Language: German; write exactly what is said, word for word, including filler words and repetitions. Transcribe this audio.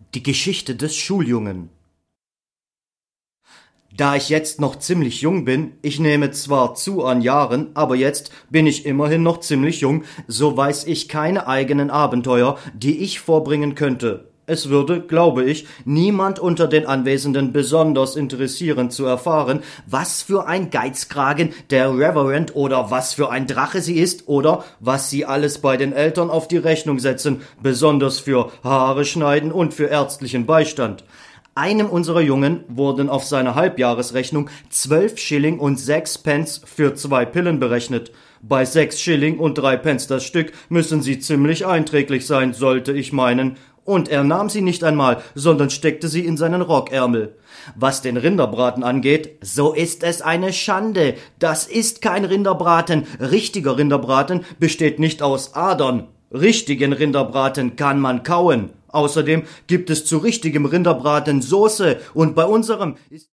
Die Geschichte des Schuljungen. Da ich jetzt noch ziemlich jung bin, ich nehme zwar zu an Jahren, aber jetzt bin ich immerhin noch ziemlich jung, so weiß ich keine eigenen Abenteuer, die ich vorbringen könnte. Es würde, glaube ich, niemand unter den Anwesenden besonders interessieren zu erfahren, was für ein Geizkragen der Reverend oder was für ein Drache sie ist oder was sie alles bei den Eltern auf die Rechnung setzen, besonders für Haare schneiden und für ärztlichen Beistand. Einem unserer Jungen wurden auf seiner Halbjahresrechnung zwölf Schilling und sechs Pence für zwei Pillen berechnet. Bei sechs Schilling und drei Pence das Stück müssen sie ziemlich einträglich sein, sollte ich meinen. Und er nahm sie nicht einmal, sondern steckte sie in seinen Rockärmel. Was den Rinderbraten angeht, so ist es eine Schande. Das ist kein Rinderbraten. Richtiger Rinderbraten besteht nicht aus Adern. Richtigen Rinderbraten kann man kauen. Außerdem gibt es zu richtigem Rinderbraten Soße und bei unserem ist